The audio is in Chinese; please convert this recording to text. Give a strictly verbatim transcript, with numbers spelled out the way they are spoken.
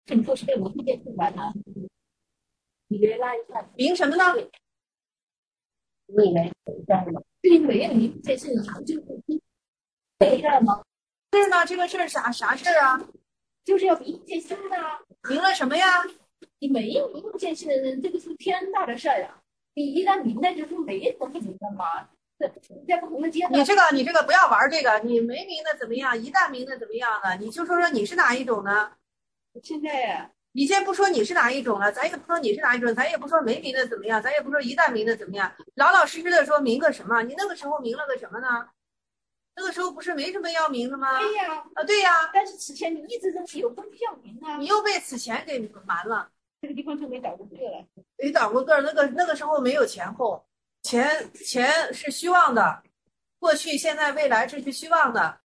政府是给我们建出来的，你原来看明什么呢？ 你们对美女这是好就是没了吗？ 是呢，这个事儿啥啥事儿啊？ 就是要明建新的， 明了什么呀？ 你没有明建新的人，这个是天大的事儿啊！你一旦明了，就是没怎么明的嘛。这在不同的阶段， 你这个你这个不要玩这个，你没明的怎么样？一旦明的怎么样呢？你就说说你是哪一种呢？ 现在你先不说你是哪一种了，咱也不说你是哪一种，咱也不说没明的怎么样，咱也不说一旦明的怎么样，老老实实的说明个什么？你那个时候明了个什么呢？那个时候不是没什么要明的吗？ 对呀， 啊，对呀， 但是此前你一直认为有东西要明啊， 你又被此前给瞒了。 这个地方就没找过这个了。 没打过个儿，那个那个时候没有前后，前前是虚妄的，过去、现在、未来这是虚妄的，